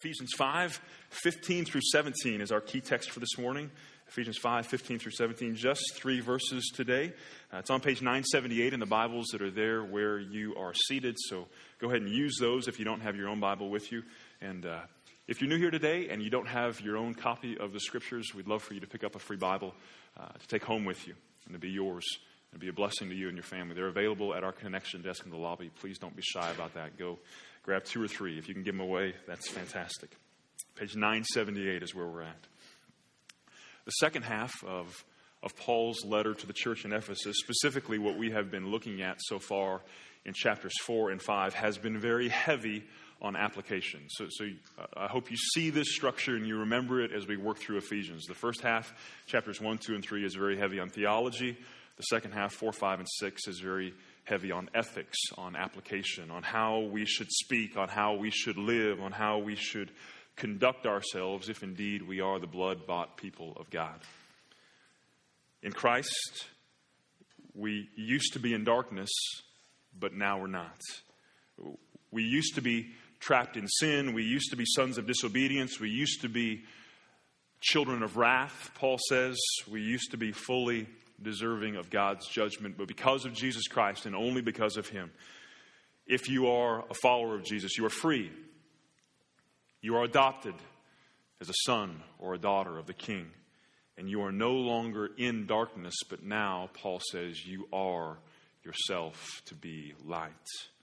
Ephesians 5:15 through 17 is our key text for this morning. Ephesians 5:15 through 17, just 3 verses today. It's on page 978 in the Bibles that are there where you are seated. So go ahead and use those if you don't have your own Bible with you. And if you're new here today and you don't have your own copy of the Scriptures, we'd love for you to pick up a free Bible to take home with you and to be yours and be a blessing to you and your family. They're available at our connection desk in the lobby. Please don't be shy about that. Go grab 2 or 3. If you can give them away, that's fantastic. Page 978 is where we're at. The second half of Paul's letter to the church in Ephesus, specifically what we have been looking at so far in chapters 4 and 5, has been very heavy on application. So I hope you see this structure and you remember it as we work through Ephesians. The first half, chapters 1, 2, and 3, is very heavy on theology. The second half, 4, 5, and 6, is very heavy on ethics, on application, on how we should speak, on how we should live, on how we should conduct ourselves if indeed we are the blood-bought people of God. In Christ, we used to be in darkness, but now we're not. We used to be trapped in sin. We used to be sons of disobedience. We used to be children of wrath, Paul says. We used to be fully deserving of God's judgment, but because of Jesus Christ and only because of Him, if you are a follower of Jesus, you are free. You are adopted as a son or a daughter of the King, and you are no longer in darkness, but now, Paul says, you are yourself to be light.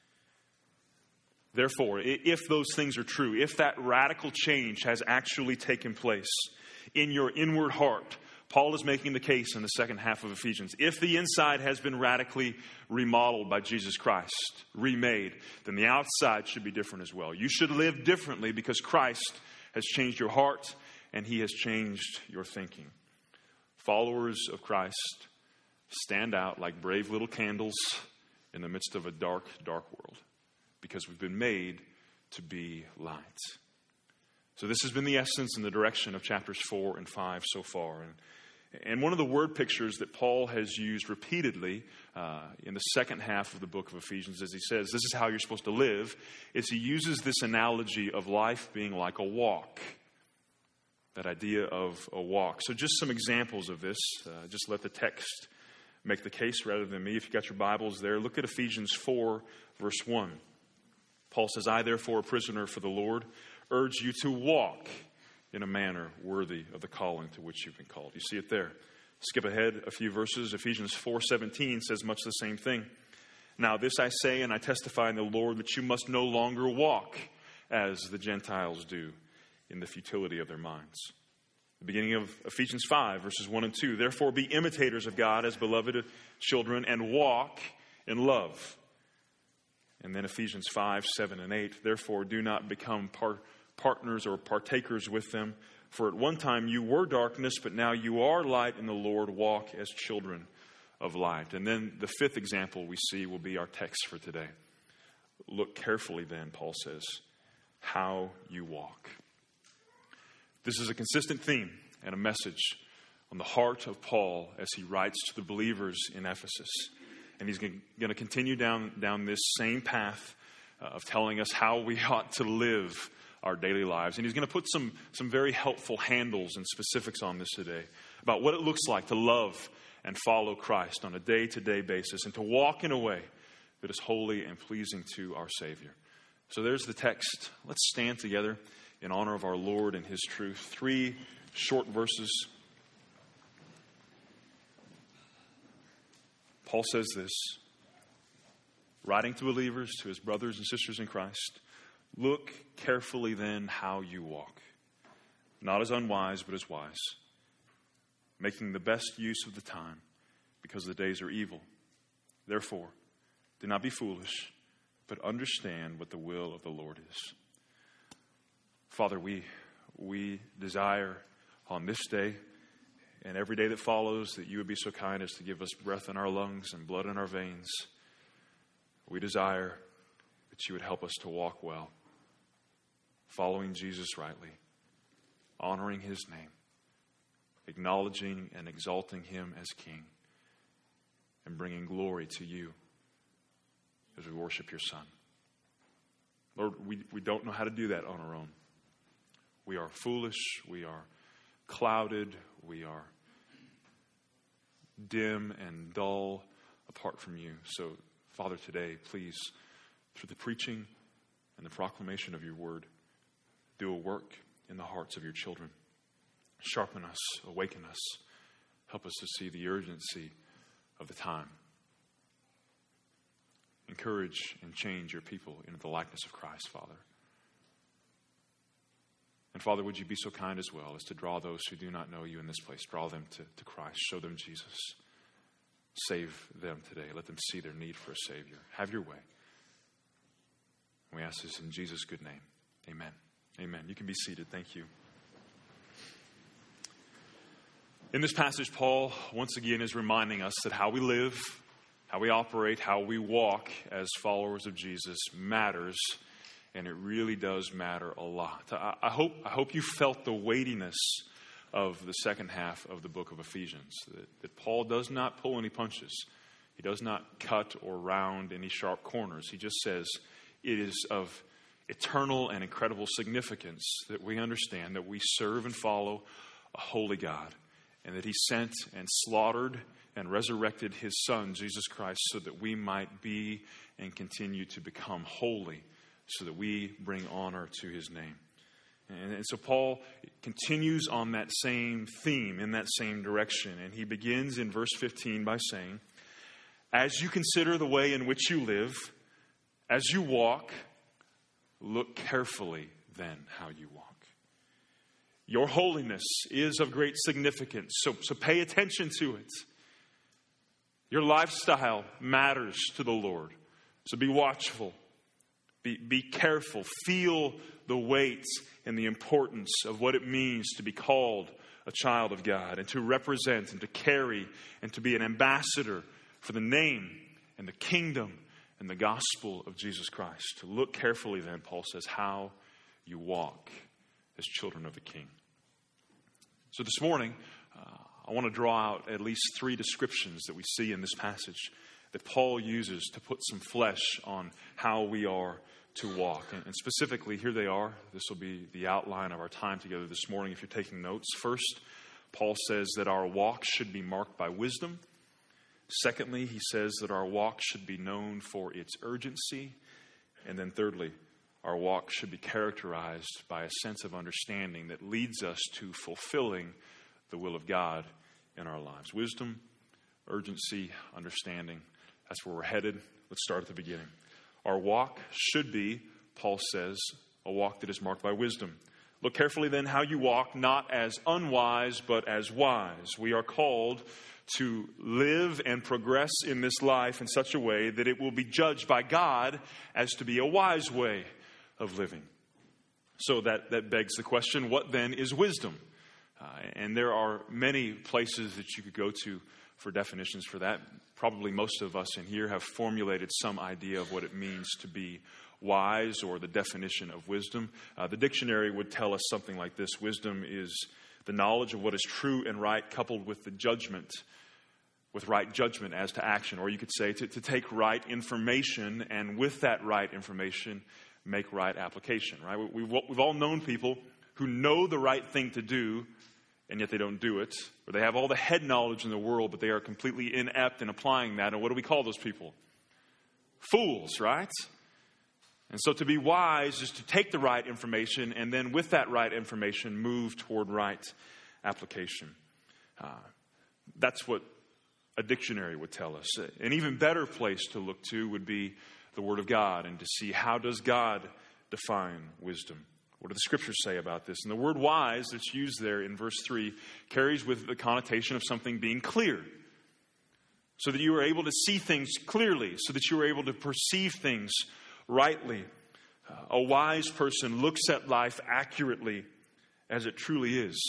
Therefore, if those things are true, if that radical change has actually taken place in your inward heart, Paul is making the case in the second half of Ephesians. If the inside has been radically remodeled by Jesus Christ, remade, then the outside should be different as well. You should live differently because Christ has changed your heart and He has changed your thinking. Followers of Christ stand out like brave little candles in the midst of a dark, dark world because we've been made to be light. So this has been the essence and the direction of chapters 4 and 5 so far. And one of the word pictures that Paul has used repeatedly in the second half of the book of Ephesians, as he says, this is how you're supposed to live, is he uses this analogy of life being like a walk. That idea of a walk. So just some examples of this. Just let the text make the case rather than me. If you've got your Bibles there, look at Ephesians 4, verse 1. Paul says, I, therefore, a prisoner for the Lord, urge you to walk in a manner worthy of the calling to which you've been called. You see it there. Skip ahead a few verses. Ephesians 4:17 says much the same thing. Now this I say, and I testify in the Lord, that you must no longer walk as the Gentiles do in the futility of their minds. The beginning of Ephesians 5, verses 1 and 2. Therefore be imitators of God as beloved children and walk in love. And then Ephesians 5, 7, and 8. Therefore do not become partners or partakers with them. For at one time you were darkness, but now you are light in the Lord. Walk as children of light. And then the fifth example we see will be our text for today. Look carefully then, Paul says, how you walk. This is a consistent theme and a message on the heart of Paul as he writes to the believers in Ephesus. And he's going to continue down this same path of telling us how we ought to live our daily lives. And he's going to put some very helpful handles and specifics on this today about what it looks like to love and follow Christ on a day-to-day basis and to walk in a way that is holy and pleasing to our Savior. So there's the text. Let's stand together in honor of our Lord and His truth. 3 short verses. Paul says this, writing to believers, to his brothers and sisters in Christ, look carefully then how you walk, not as unwise, but as wise, making the best use of the time, because the days are evil. Therefore, do not be foolish, but understand what the will of the Lord is. Father, we desire on this day and every day that follows that you would be so kind as to give us breath in our lungs and blood in our veins. We desire that you would help us to walk well, following Jesus rightly, honoring His name, acknowledging and exalting Him as King, and bringing glory to you as we worship your Son. Lord, we don't know how to do that on our own. We are foolish. We are clouded. We are dim and dull apart from you. So, Father, today, please, through the preaching and the proclamation of your word, do a work in the hearts of your children. Sharpen us, awaken us, help us to see the urgency of the time. Encourage and change your people into the likeness of Christ, Father. And Father, would you be so kind as well as to draw those who do not know you in this place, draw them to Christ, show them Jesus. Save them today. Let them see their need for a Savior. Have your way. We ask this in Jesus' good name. Amen. Amen. You can be seated. Thank you. In this passage, Paul once again is reminding us that how we live, how we operate, how we walk as followers of Jesus matters, and it really does matter a lot. I hope you felt the weightiness of the second half of the book of Ephesians, that Paul does not pull any punches. He does not cut or round any sharp corners. He just says it is of eternal and incredible significance that we understand that we serve and follow a holy God, and that he sent and slaughtered and resurrected his Son, Jesus Christ, so that we might be and continue to become holy, so that we bring honor to his name. And so Paul continues on that same theme, in that same direction. And he begins in verse 15 by saying, as you consider the way in which you live, as you walk, look carefully then how you walk. Your holiness is of great significance, so pay attention to it. Your lifestyle matters to the Lord, so be watchful, be careful, feel the weight and the importance of what it means to be called a child of God and to represent and to carry and to be an ambassador for the name and the kingdom and the gospel of Jesus Christ. To look carefully then, Paul says, how you walk as children of the King. So this morning, I want to draw out at least three descriptions that we see in this passage that Paul uses to put some flesh on how we are to walk. And specifically, here they are. This will be the outline of our time together this morning if you're taking notes. First, Paul says that our walk should be marked by wisdom. Secondly, he says that our walk should be known for its urgency. And then thirdly, our walk should be characterized by a sense of understanding that leads us to fulfilling the will of God in our lives. Wisdom, urgency, understanding. That's where we're headed. Let's start at the beginning. Our walk should be, Paul says, a walk that is marked by wisdom. Look carefully then how you walk, not as unwise, but as wise. We are called to live and progress in this life in such a way that it will be judged by God as to be a wise way of living. So that begs the question, what then is wisdom? And there are many places that you could go to for definitions for that. Probably most of us in here have formulated some idea of what it means to be wise or the definition of wisdom. The dictionary would tell us something like this. Wisdom is the knowledge of what is true and right coupled with the judgment, with right judgment as to action. Or you could say to take right information and with that right information make right application, right? We've all known people who know the right thing to do and yet they don't do it. Or they have all the head knowledge in the world, but they are completely inept in applying that. And what do we call those people? Fools, right? And so to be wise is to take the right information and then with that right information move toward right application. That's what a dictionary would tell us. An even better place to look to would be the Word of God and to see how does God define wisdom. What do the Scriptures say about this? And the word wise that's used there in verse 3 carries with the connotation of something being clear. So that you are able to see things clearly, so that you are able to perceive things rightly. A wise person looks at life accurately as it truly is.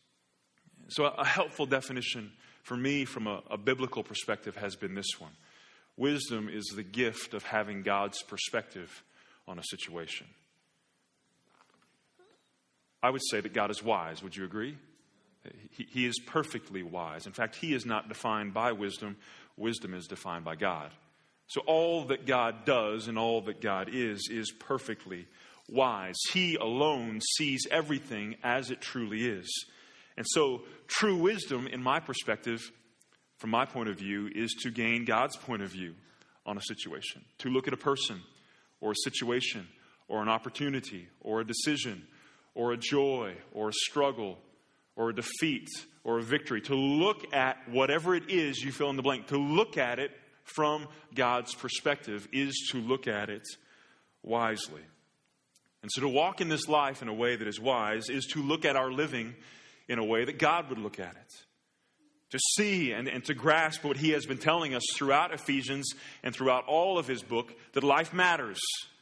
So a helpful definition for me from a biblical perspective has been this one. Wisdom is the gift of having God's perspective on a situation. I would say that God is wise. Would you agree? He is perfectly wise. In fact, He is not defined by wisdom. Wisdom is defined by God. So all that God does and all that God is perfectly wise. He alone sees everything as it truly is. And so true wisdom, in my perspective, from my point of view, is to gain God's point of view on a situation. To look at a person or a situation or an opportunity or a decision or a joy or a struggle or a defeat or a victory. To look at whatever it is you fill in the blank. To look at it from God's perspective is to look at it wisely. And so to walk in this life in a way that is wise is to look at our living in a way that God would look at it. To see and to grasp what he has been telling us throughout Ephesians and throughout all of his book, that life matters.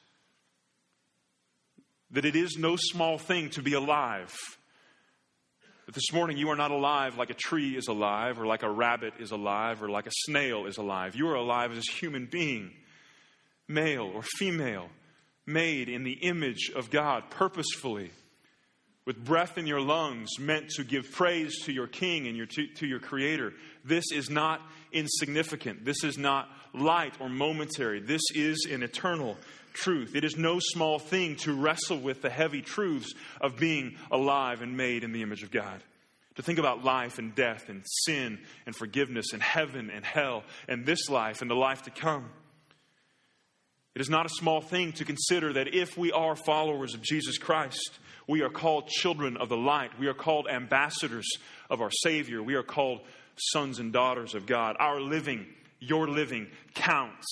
That it is no small thing to be alive. That this morning you are not alive like a tree is alive, or like a rabbit is alive, or like a snail is alive. You are alive as a human being, male or female, made in the image of God purposefully, with breath in your lungs, meant to give praise to your King and to your Creator. This is not insignificant. This is not light or momentary. This is an eternal truth. It is no small thing to wrestle with the heavy truths of being alive and made in the image of God. To think about life and death and sin and forgiveness and heaven and hell and this life and the life to come. It is not a small thing to consider that if we are followers of Jesus Christ, we are called children of the light. We are called ambassadors of our Savior. We are called sons and daughters of God. Our living, your living, counts.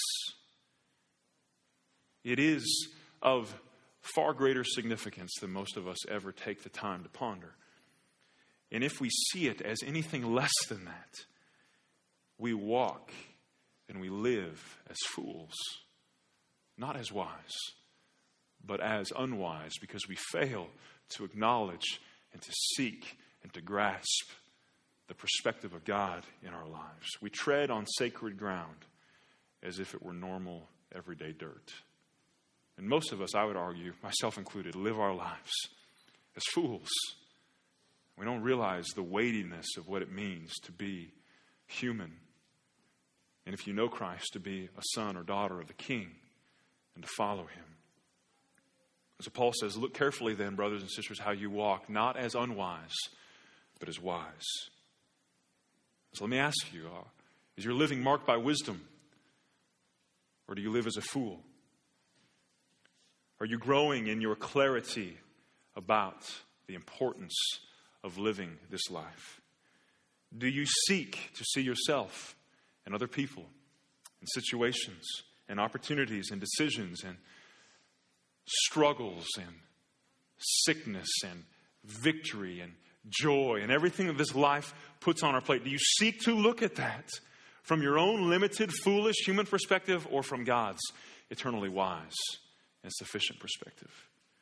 It is of far greater significance than most of us ever take the time to ponder. And if we see it as anything less than that, we walk and we live as fools, not as wise, but as unwise, because we fail to acknowledge and to seek and to grasp the perspective of God in our lives. We tread on sacred ground as if it were normal, everyday dirt. And most of us, I would argue, myself included, live our lives as fools. We don't realize the weightiness of what it means to be human. And if you know Christ, to be a son or daughter of the King and to follow him. So Paul says, look carefully then, brothers and sisters, how you walk, not as unwise, but as wise. So let me ask you, is your living marked by wisdom? Or do you live as a fool? Are you growing in your clarity about the importance of living this life? Do you seek to see yourself and other people and situations and opportunities and decisions and struggles and sickness and victory and joy and everything that this life puts on our plate? Do you seek to look at that from your own limited, foolish human perspective, or from God's eternally wise and sufficient perspective?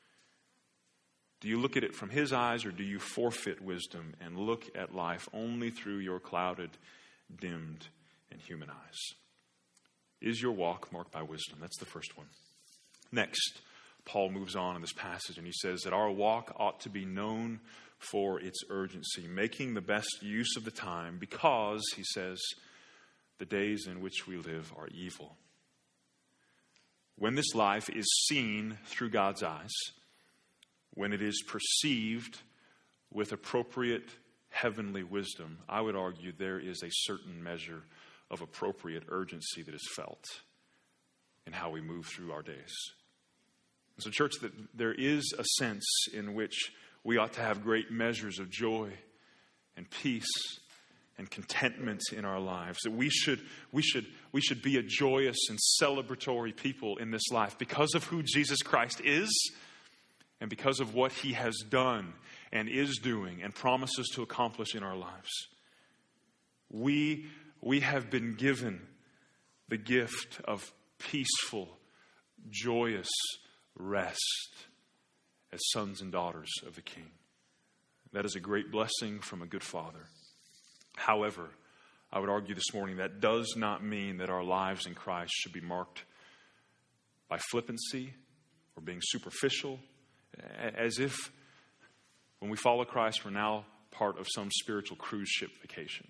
Do you look at it from his eyes, or do you forfeit wisdom and look at life only through your clouded, dimmed, and human eyes? Is your walk marked by wisdom? That's the first one. Next, Paul moves on in this passage and he says that our walk ought to be known for its urgency, making the best use of the time because, he says, the days in which we live are evil. When this life is seen through God's eyes, when it is perceived with appropriate heavenly wisdom, I would argue there is a certain measure of appropriate urgency that is felt in how we move through our days. And so, church, that there is a sense in which we ought to have great measures of joy and peace and contentment in our lives. That we should be a joyous and celebratory people in this life because of who Jesus Christ is and because of what he has done and is doing and promises to accomplish in our lives. We have been given the gift of peaceful, joyous rest as sons and daughters of the King. That is a great blessing from a good Father. However, I would argue this morning that does not mean that our lives in Christ should be marked by flippancy or being superficial, as if when we follow Christ, we're now part of some spiritual cruise ship vacation.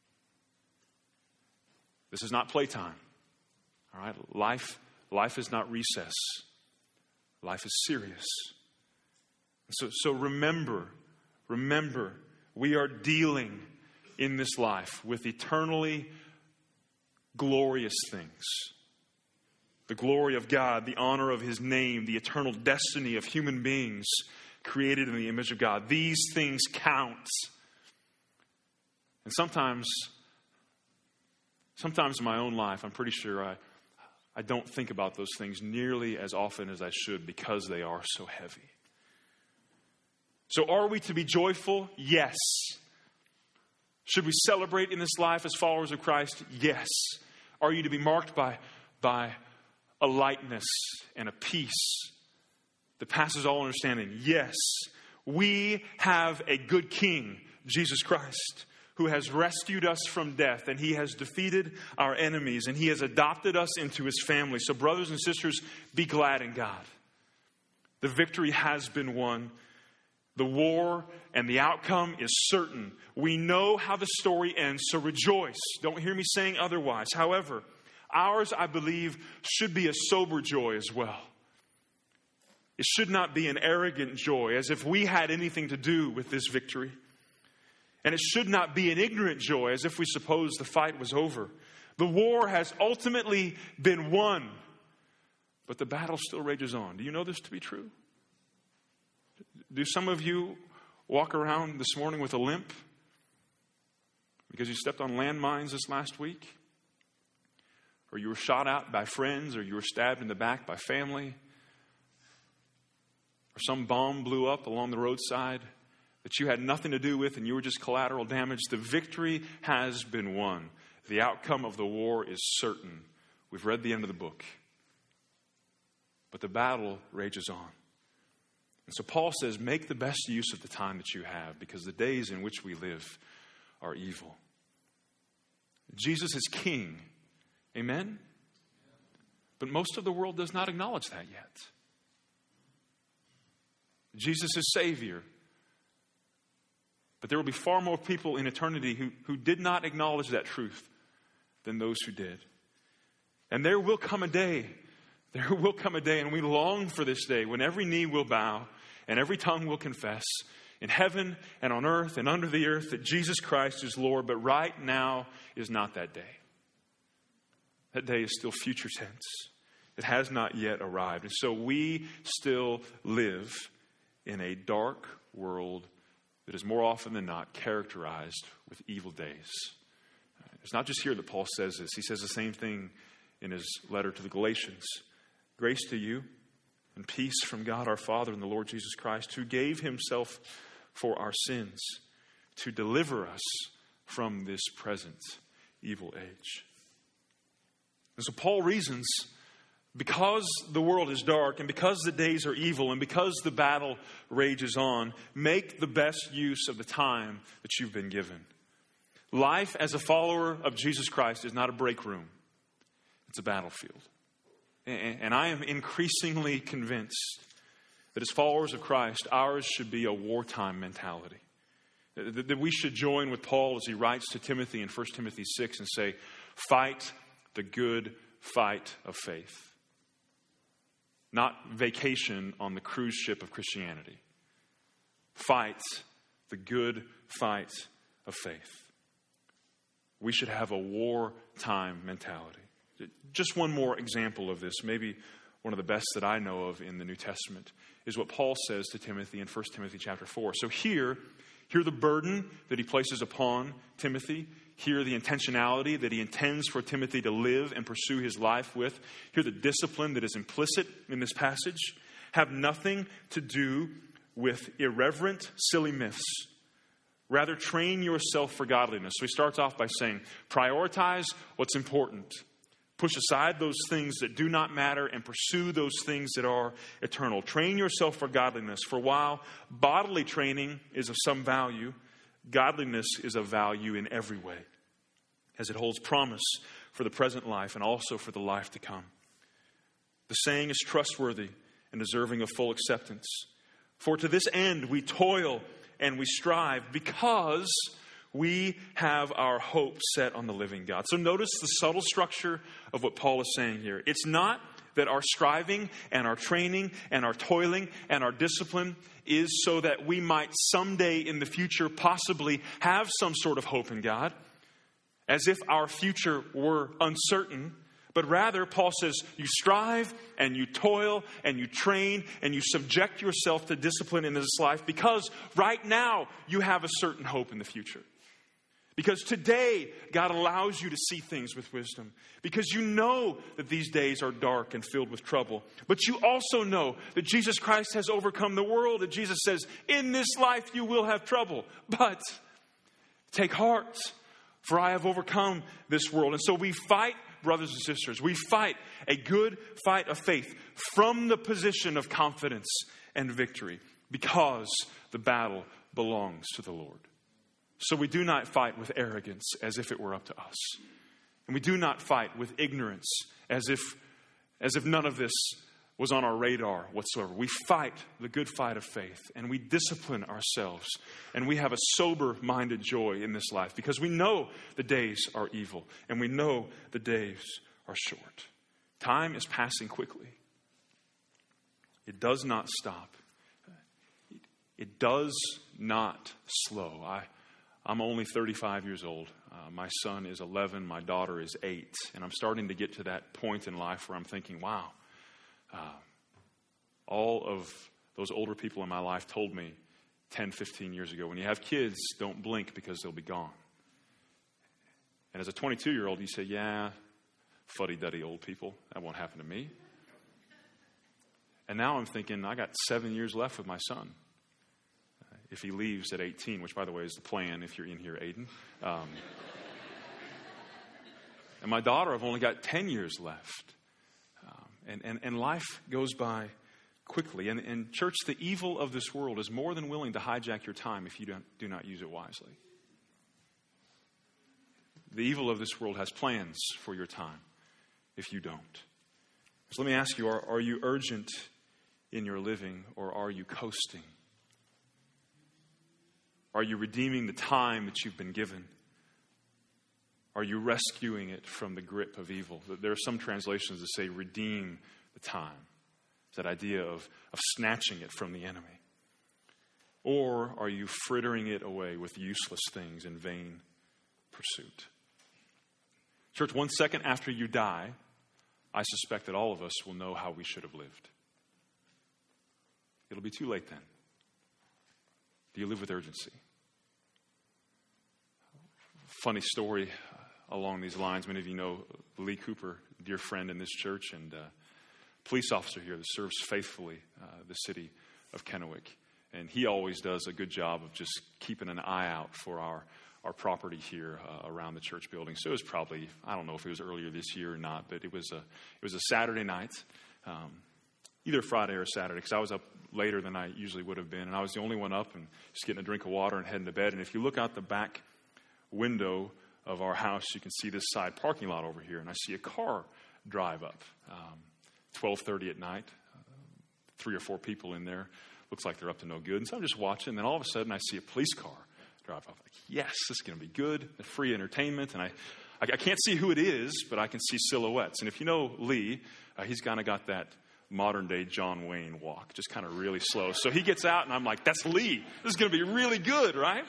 This is not playtime. All right? Life is not recess. Life is serious. So remember, we are dealing in this life with eternally glorious things. The glory of God, the honor of His name, the eternal destiny of human beings created in the image of God. These things count. And sometimes in my own life, I'm pretty sure I don't think about those things nearly as often as I should because they are so heavy. So are we to be joyful? Yes. Should we celebrate in this life as followers of Christ? Yes. Are you to be marked by a lightness and a peace that passes all understanding? Yes. We have a good King, Jesus Christ, who has rescued us from death, and He has defeated our enemies, and He has adopted us into His family. So brothers and sisters, be glad in God. The victory has been won. The war and the outcome is certain. We know how the story ends, so rejoice. Don't hear me saying otherwise. However, ours, I believe, should be a sober joy as well. It should not be an arrogant joy, as if we had anything to do with this victory. And it should not be an ignorant joy, as if we suppose the fight was over. The war has ultimately been won, but the battle still rages on. Do you know this to be true? Do some of you walk around this morning with a limp because you stepped on landmines this last week? Or you were shot at by friends, or you were stabbed in the back by family? Or some bomb blew up along the roadside that you had nothing to do with and you were just collateral damage? The victory has been won. The outcome of the war is certain. We've read the end of the book. But the battle rages on. And so Paul says, make the best use of the time that you have, because the days in which we live are evil. Jesus is King. Amen? But most of the world does not acknowledge that yet. Jesus is Savior. But there will be far more people in eternity who did not acknowledge that truth than those who did. And there will come a day, and we long for this day, when every knee will bow and every tongue will confess in heaven and on earth and under the earth that Jesus Christ is Lord. But right now is not that day. That day is still future tense. It has not yet arrived. And so we still live in a dark world that is more often than not characterized with evil days. It's not just here that Paul says this. He says the same thing in his letter to the Galatians. Grace to you and peace from God our Father and the Lord Jesus Christ, who gave Himself for our sins to deliver us from this present evil age. And so Paul reasons, because the world is dark and because the days are evil and because the battle rages on, make the best use of the time that you've been given. Life as a follower of Jesus Christ is not a break room. It's a battlefield. And I am increasingly convinced that as followers of Christ, ours should be a wartime mentality. That we should join with Paul as he writes to Timothy in 1 Timothy 6 and say, fight the good fight of faith. Not vacation on the cruise ship of Christianity. Fight the good fight of faith. We should have a wartime mentality. Just one more example of this, maybe one of the best that I know of in the New Testament, is what Paul says to Timothy in 1 Timothy chapter 4. So hear the burden that he places upon Timothy. Hear the intentionality that he intends for Timothy to live and pursue his life with. Hear the discipline that is implicit in this passage. Have nothing to do with irreverent, silly myths. Rather, train yourself for godliness. So he starts off by saying, prioritize what's important. Push aside those things that do not matter and pursue those things that are eternal. Train yourself for godliness. For while bodily training is of some value, godliness is of value in every way, as it holds promise for the present life and also for the life to come. The saying is trustworthy and deserving of full acceptance. For to this end we toil and we strive, because we have our hope set on the living God. So notice the subtle structure of what Paul is saying here. It's not that our striving and our training and our toiling and our discipline is so that we might someday in the future possibly have some sort of hope in God, as if our future were uncertain. But rather, Paul says, you strive and you toil and you train and you subject yourself to discipline in this life because right now you have a certain hope in the future. Because today, God allows you to see things with wisdom. Because you know that these days are dark and filled with trouble. But you also know that Jesus Christ has overcome the world. That Jesus says, in this life you will have trouble. But take heart, for I have overcome this world. And so we fight, brothers and sisters. We fight a good fight of faith from the position of confidence and victory. Because the battle belongs to the Lord. So we do not fight with arrogance as if it were up to us. And we do not fight with ignorance as if none of this was on our radar whatsoever. We fight the good fight of faith and we discipline ourselves and we have a sober-minded joy in this life because we know the days are evil and we know the days are short. Time is passing quickly. It does not stop. It does not slow. I'm only 35 years old. My son is 11. My daughter is 8. And I'm starting to get to that point in life where I'm thinking, wow, all of those older people in my life told me 10, 15 years ago, when you have kids, don't blink because they'll be gone. And as a 22-year-old, you say, yeah, fuddy-duddy old people. That won't happen to me. And now I'm thinking, I got 7 years left with my son. If he leaves at 18, which, by the way, is the plan if you're in here, Aiden. And my daughter, I've only got 10 years left. And life goes by quickly. And church, the evil of this world is more than willing to hijack your time if you do not use it wisely. The evil of this world has plans for your time if you don't. So let me ask you, are you urgent in your living or are you coasting? Are you redeeming the time that you've been given? Are you rescuing it from the grip of evil? There are some translations that say redeem the time. It's that idea of snatching it from the enemy. Or are you frittering it away with useless things in vain pursuit? Church, 1 second after you die, I suspect that all of us will know how we should have lived. It'll be too late then. Do you live with urgency? Funny story along these lines. Many of you know Lee Cooper, a dear friend in this church, and police officer here that serves faithfully the city of Kennewick. And he always does a good job of just keeping an eye out for our property here around the church building. So it was probably, I don't know if it was earlier this year or not, but it was a Saturday night, either Friday or Saturday, because I was up later than I usually would have been. And I was the only one up and just getting a drink of water and heading to bed. And if you look out the back window of our house, you can see this side parking lot over here. And I see a car drive up, 12:30 at night, 3 or 4 people in there. Looks like they're up to no good. And so I'm just watching. And then all of a sudden I see a police car drive up. Like, yes, this is going to be good. Free entertainment. And I can't see who it is, but I can see silhouettes. And if you know Lee, he's kind of got that modern day John Wayne walk, just kind of really slow. So he gets out and I'm like, that's Lee. This is going to be really good, right?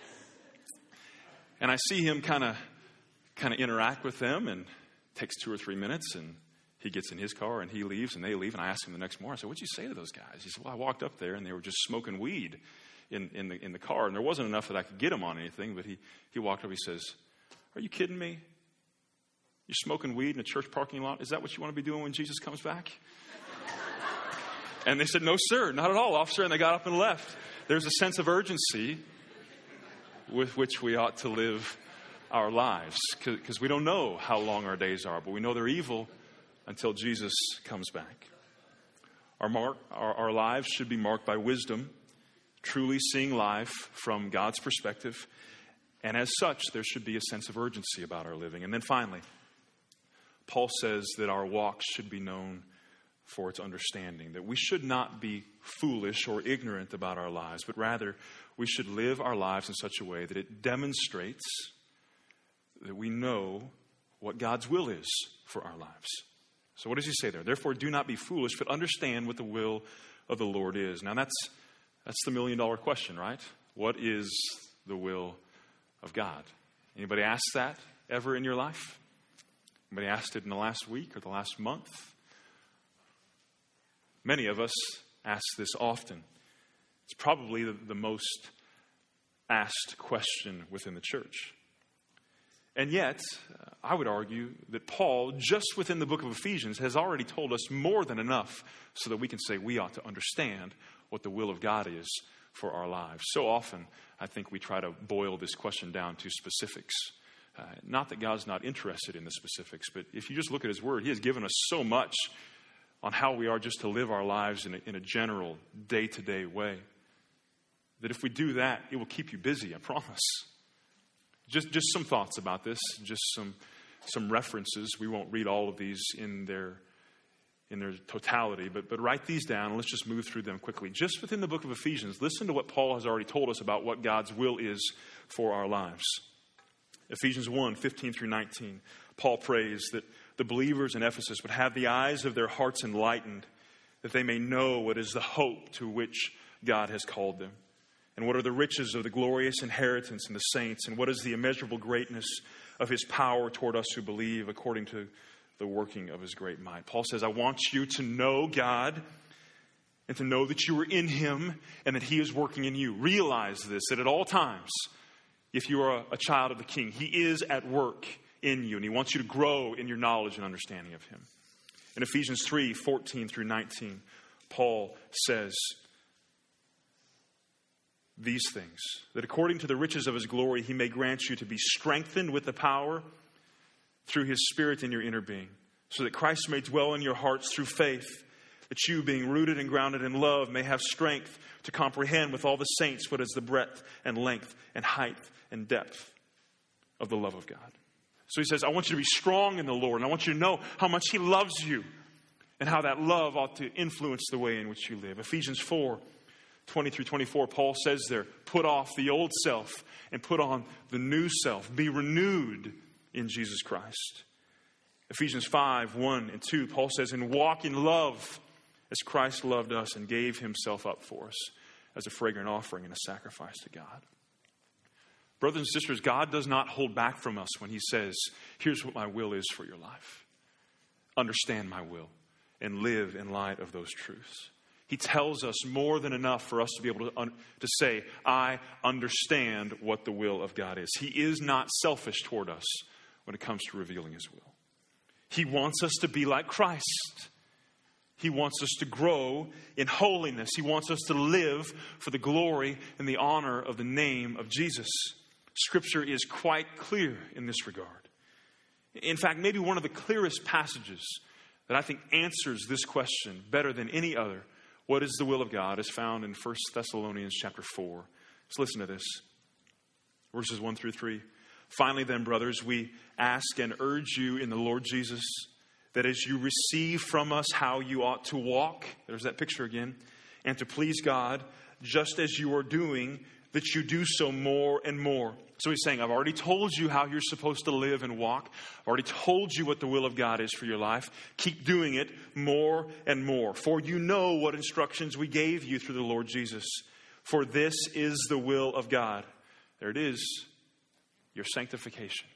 And I see him kind of interact with them, and it takes 2 or 3 minutes, and he gets in his car and he leaves and they leave. And I ask him the next morning, I said, what'd you say to those guys? He said, well, I walked up there and they were just smoking weed in the car. And there wasn't enough that I could get him on anything, but he walked up, he says, are you kidding me? You're smoking weed in a church parking lot? Is that what you want to be doing when Jesus comes back? And they said, no, sir, not at all, officer. And they got up and left. There's a sense of urgency with which we ought to live our lives, because we don't know how long our days are, but we know they're evil until Jesus comes back. Our lives should be marked by wisdom, truly seeing life from God's perspective, and as such, there should be a sense of urgency about our living. And then finally, Paul says that our walk should be known for its understanding, that we should not be foolish or ignorant about our lives, but rather we should live our lives in such a way that it demonstrates that we know what God's will is for our lives. So what does he say there? Therefore, do not be foolish, but understand what the will of the Lord is. Now that's the million-dollar question, right? What is the will of God? Anybody asked that ever in your life? Anybody asked it in the last week or the last month? Many of us ask this often. It's probably the most asked question within the church. And yet, I would argue that Paul, just within the book of Ephesians, has already told us more than enough so that we can say we ought to understand what the will of God is for our lives. So often, I think we try to boil this question down to specifics. Not that God's not interested in the specifics, but if you just look at his word, he has given us so much on how we are just to live our lives in a general, day-to-day way, that if we do that, it will keep you busy, I promise. Just some thoughts about this, just some references. We won't read all of these in their totality, but write these down and let's just move through them quickly. Just within the book of Ephesians, listen to what Paul has already told us about what God's will is for our lives. Ephesians 1, 15 through 19, Paul prays that the believers in Ephesus would have the eyes of their hearts enlightened, that they may know what is the hope to which God has called them, and what are the riches of the glorious inheritance in the saints, and what is the immeasurable greatness of his power toward us who believe according to the working of his great might. Paul says, I want you to know God and to know that you are in him and that he is working in you. Realize this, that at all times, if you are a child of the King, he is at work in you, and he wants you to grow in your knowledge and understanding of him. In Ephesians 3, 14 through 19, Paul says these things, that according to the riches of his glory, he may grant you to be strengthened with the power through his Spirit in your inner being, so that Christ may dwell in your hearts through faith, that you, being rooted and grounded in love, may have strength to comprehend with all the saints what is the breadth and length and height and depth of the love of God. So he says, I want you to be strong in the Lord, and I want you to know how much he loves you and how that love ought to influence the way in which you live. Ephesians 4, 20 through 24, Paul says there, put off the old self and put on the new self. Be renewed in Jesus Christ. Ephesians 5, 1 and 2, Paul says, and walk in love as Christ loved us and gave himself up for us as a fragrant offering and a sacrifice to God. Brothers and sisters, God does not hold back from us when he says, here's what my will is for your life. Understand my will and live in light of those truths. He tells us more than enough for us to be able to say, I understand what the will of God is. He is not selfish toward us when it comes to revealing his will. He wants us to be like Christ. He wants us to grow in holiness. He wants us to live for the glory and the honor of the name of Jesus. Scripture is quite clear in this regard. In fact, maybe one of the clearest passages that I think answers this question better than any other, what is the will of God, is found in 1 Thessalonians chapter 4. Let's listen to this. Verses 1 through 3. Finally then, brothers, we ask and urge you in the Lord Jesus that as you receive from us how you ought to walk, there's that picture again, and to please God, just as you are doing, that you do so more and more. So he's saying, I've already told you how you're supposed to live and walk. I've already told you what the will of God is for your life. Keep doing it more and more. For you know what instructions we gave you through the Lord Jesus. For this is the will of God. There it is, your sanctification.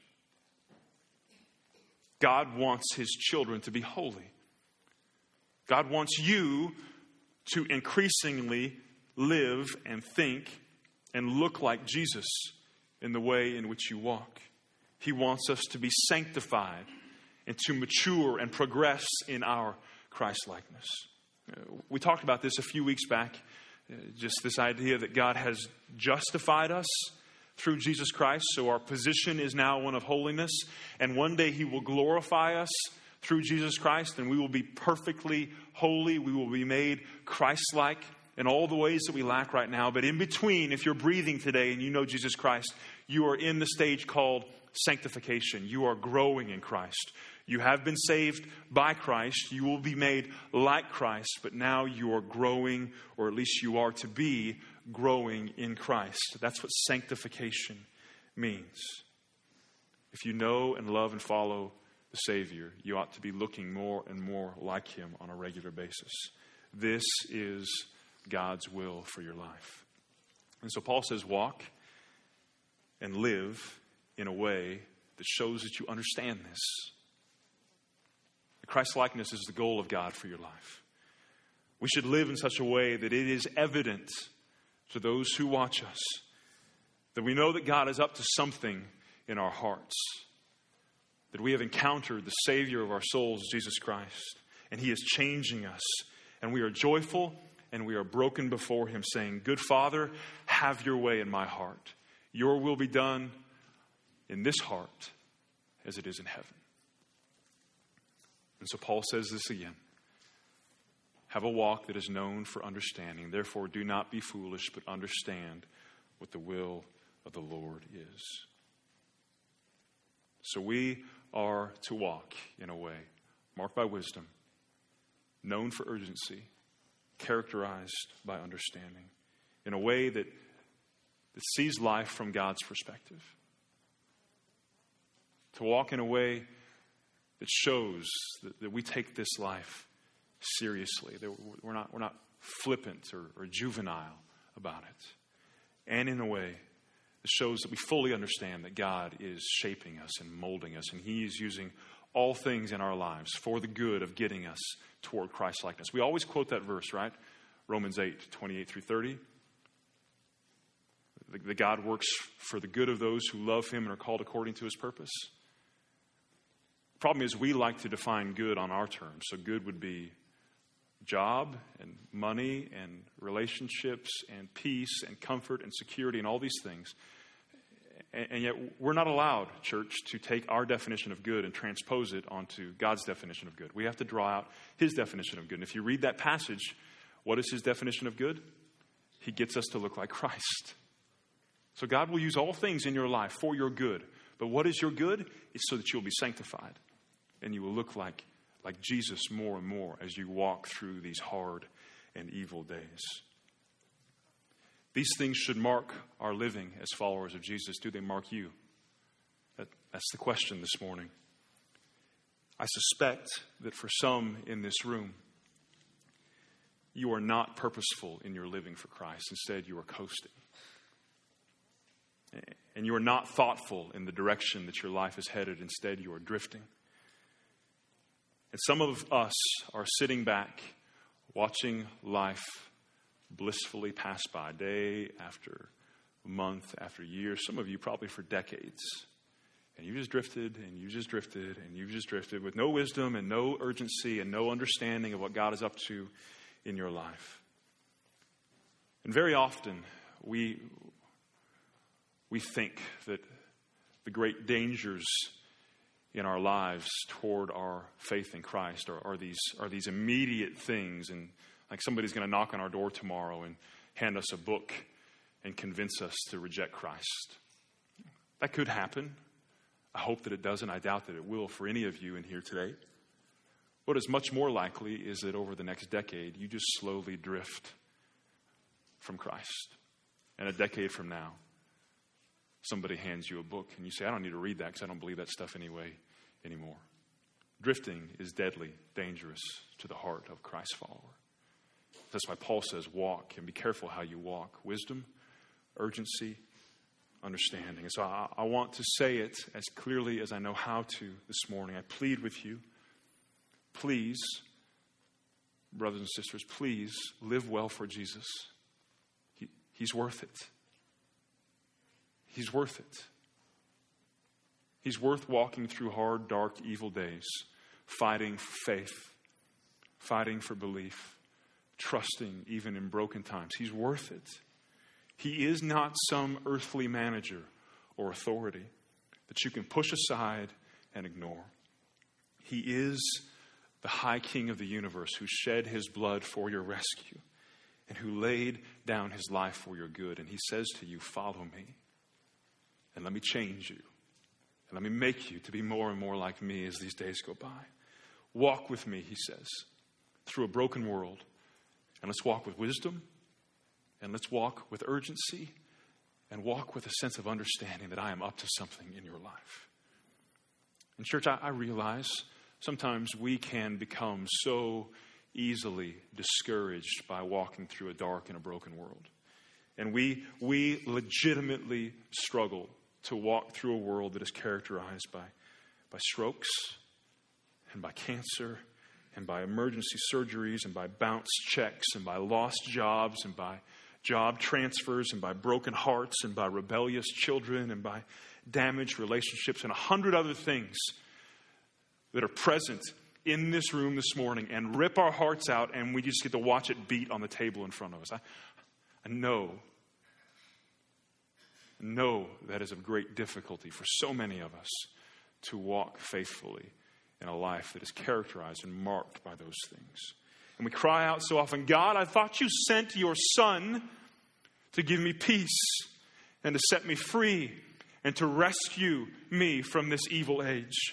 God wants his children to be holy. God wants you to increasingly live and think and look like Jesus in the way in which you walk. He wants us to be sanctified and to mature and progress in our Christ-likeness. We talked about this a few weeks back, just this idea that God has justified us through Jesus Christ, so our position is now one of holiness, and one day he will glorify us through Jesus Christ, and we will be perfectly holy. We will be made Christ-like in all the ways that we lack right now. But in between, if you're breathing today and you know Jesus Christ, you are in the stage called sanctification. You are growing in Christ. You have been saved by Christ. You will be made like Christ, but now you are growing, or at least you are to be growing in Christ. That's what sanctification means. If you know and love and follow the Savior, you ought to be looking more and more like him on a regular basis. This is God's will for your life. And so Paul says, walk and live in a way that shows that you understand this. Christ-likeness is the goal of God for your life. We should live in such a way that it is evident to those who watch us that we know that God is up to something in our hearts, that we have encountered the Savior of our souls, Jesus Christ, and he is changing us, and we are joyful and we are broken before him, saying, good Father, have your way in my heart. Your will be done in this heart as it is in heaven. And so Paul says this again. Have a walk that is known for understanding. Therefore, do not be foolish, but understand what the will of the Lord is. So we are to walk in a way marked by wisdom, known for urgency, characterized by understanding, in a way that sees life from God's perspective. To walk in a way that shows that we take this life seriously, that we're not flippant or juvenile about it. And in a way that shows that we fully understand that God is shaping us and molding us, and he is using all things in our lives for the good of getting us toward Christ-likeness. We always quote that verse, right? Romans 8:28-30. That God works for the good of those who love him and are called according to his purpose. Problem is, we like to define good on our terms. So good would be job and money and relationships and peace and comfort and security and all these things. And yet we're not allowed, church, to take our definition of good and transpose it onto God's definition of good. We have to draw out his definition of good. And if you read that passage, what is his definition of good? He gets us to look like Christ. So God will use all things in your life for your good. But what is your good? It's so that you'll be sanctified. And you will look like Jesus more and more as you walk through these hard and evil days. These things should mark our living as followers of Jesus. Do they mark you? That's the question this morning. I suspect that for some in this room, you are not purposeful in your living for Christ. Instead, you are coasting. And you are not thoughtful in the direction that your life is headed. Instead, you are drifting. And some of us are sitting back, watching life blissfully pass by day after month after year. Some of you probably for decades. And you just drifted and you just drifted and you just drifted with no wisdom and no urgency and no understanding of what God is up to in your life. And very often we think that the great dangers in our lives toward our faith in Christ are these immediate things, and like somebody's going to knock on our door tomorrow and hand us a book and convince us to reject Christ. That could happen. I hope that it doesn't. I doubt that it will for any of you in here today. What is much more likely is that over the next decade, you just slowly drift from Christ. And a decade from now, somebody hands you a book and you say, I don't need to read that because I don't believe that stuff anymore. Drifting is deadly dangerous to the heart of Christ's follower. That's why Paul says walk, and be careful how you walk. Wisdom, urgency, understanding. And so I want to say it as clearly as I know how to this morning. I plead with you, please, brothers and sisters, please live well for Jesus. He's worth it. He's worth it. He's worth walking through hard, dark, evil days, fighting for faith, fighting for belief, trusting even in broken times. He's worth it. He is not some earthly manager or authority that you can push aside and ignore. He is the high king of the universe who shed his blood for your rescue and who laid down his life for your good. And he says to you, follow me. And let me change you. And let me make you to be more and more like me as these days go by. Walk with me, he says, through a broken world. And let's walk with wisdom. And let's walk with urgency. And walk with a sense of understanding that I am up to something in your life. And church, I realize sometimes we can become so easily discouraged by walking through a dark and a broken world. And we legitimately struggle to walk through a world that is characterized by strokes and by cancer and by emergency surgeries and by bounce checks and by lost jobs and by job transfers and by broken hearts and by rebellious children and by damaged relationships and 100 other things that are present in this room this morning and rip our hearts out, and we just get to watch it beat on the table in front of us. I know that is of great difficulty for so many of us to walk faithfully in a life that is characterized and marked by those things. And we cry out so often, God, I thought you sent your Son to give me peace and to set me free and to rescue me from this evil age.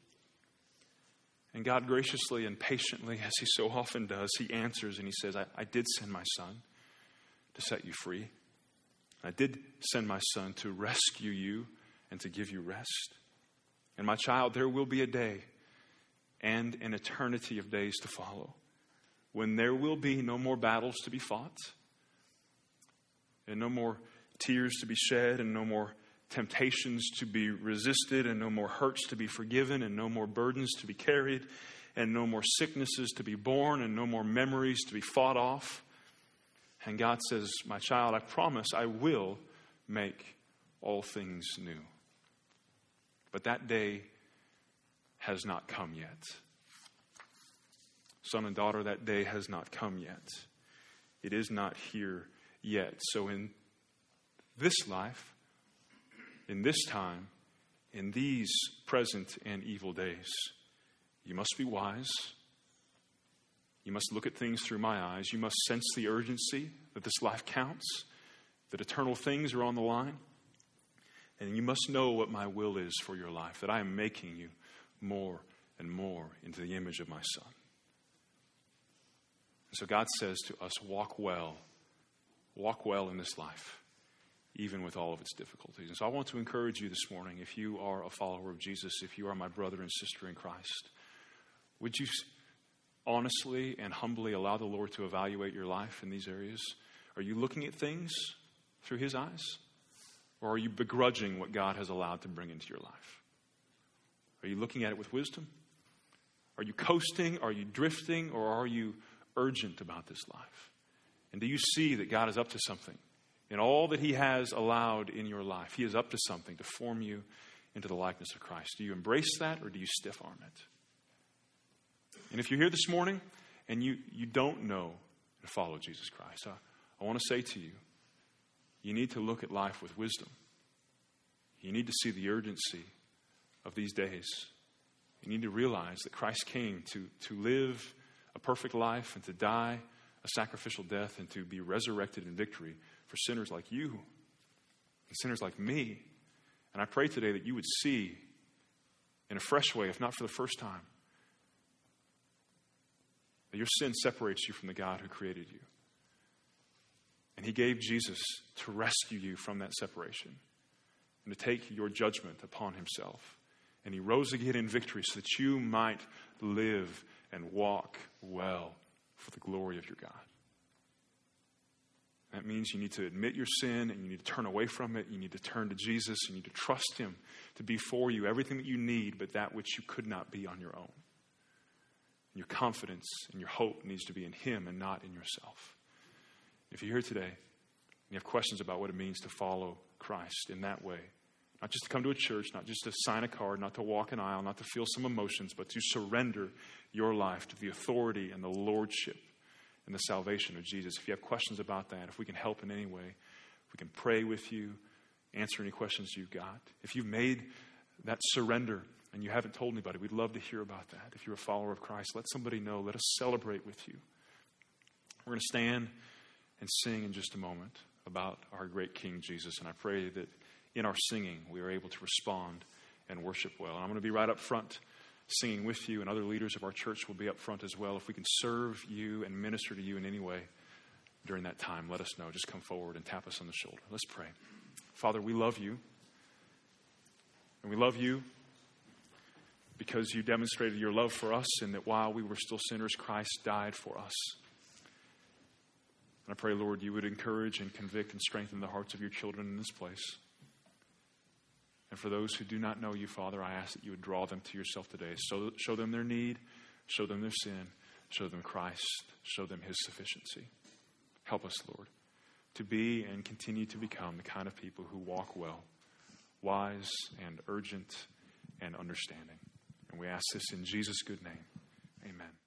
And God graciously and patiently, as he so often does, he answers and he says, I did send my Son to set you free. I did send my Son to rescue you and to give you rest. And my child, there will be a day and an eternity of days to follow when there will be no more battles to be fought and no more tears to be shed and no more temptations to be resisted and no more hurts to be forgiven and no more burdens to be carried and no more sicknesses to be borne and no more memories to be fought off. And God says, my child, I promise I will make all things new. But that day has not come yet. Son and daughter, that day has not come yet. It is not here yet. So in this life, in this time, in these present and evil days, you must be wise. You must look at things through my eyes. You must sense the urgency that this life counts, that eternal things are on the line. And you must know what my will is for your life, that I am making you more and more into the image of my Son. And so God says to us, walk well in this life, even with all of its difficulties. And so I want to encourage you this morning, if you are a follower of Jesus, if you are my brother and sister in Christ, would you honestly and humbly allow the Lord to evaluate your life in these areas? Are you looking at things through his eyes? Or are you begrudging what God has allowed to bring into your life? Are you looking at it with wisdom? Are you coasting? Are you drifting? Or are you urgent about this life? And do you see that God is up to something? In all that he has allowed in your life, he is up to something to form you into the likeness of Christ. Do you embrace that or do you stiff arm it? And if you're here this morning and you don't know and follow Jesus Christ, I want to say to you, you need to look at life with wisdom. You need to see the urgency of these days. You need to realize that Christ came to live a perfect life and to die a sacrificial death and to be resurrected in victory for sinners like you and sinners like me. And I pray today that you would see in a fresh way, if not for the first time, that your sin separates you from the God who created you. And he gave Jesus to rescue you from that separation and to take your judgment upon himself. And he rose again in victory so that you might live and walk well for the glory of your God. That means you need to admit your sin and you need to turn away from it. You need to turn to Jesus. You need to trust him to be for you everything that you need, but that which you could not be on your own. And your confidence and your hope needs to be in him and not in yourself. If you're here today and you have questions about what it means to follow Christ in that way, not just to come to a church, not just to sign a card, not to walk an aisle, not to feel some emotions, but to surrender your life to the authority and the lordship and the salvation of Jesus. If you have questions about that, if we can help in any way, if we can pray with you, answer any questions you've got. If you've made that surrender and you haven't told anybody, we'd love to hear about that. If you're a follower of Christ, let somebody know. Let us celebrate with you. We're going to stand and sing in just a moment about our great King Jesus. And I pray that in our singing, we are able to respond and worship well. And I'm going to be right up front singing with you, and other leaders of our church will be up front as well. If we can serve you and minister to you in any way during that time, let us know. Just come forward and tap us on the shoulder. Let's pray. Father, we love you. And we love you because you demonstrated your love for us, and that while we were still sinners, Christ died for us. And I pray, Lord, you would encourage and convict and strengthen the hearts of your children in this place. And for those who do not know you, Father, I ask that you would draw them to yourself today. So show them their need, show them their sin, show them Christ, show them his sufficiency. Help us, Lord, to be and continue to become the kind of people who walk well, wise and urgent and understanding. And we ask this in Jesus' good name. Amen.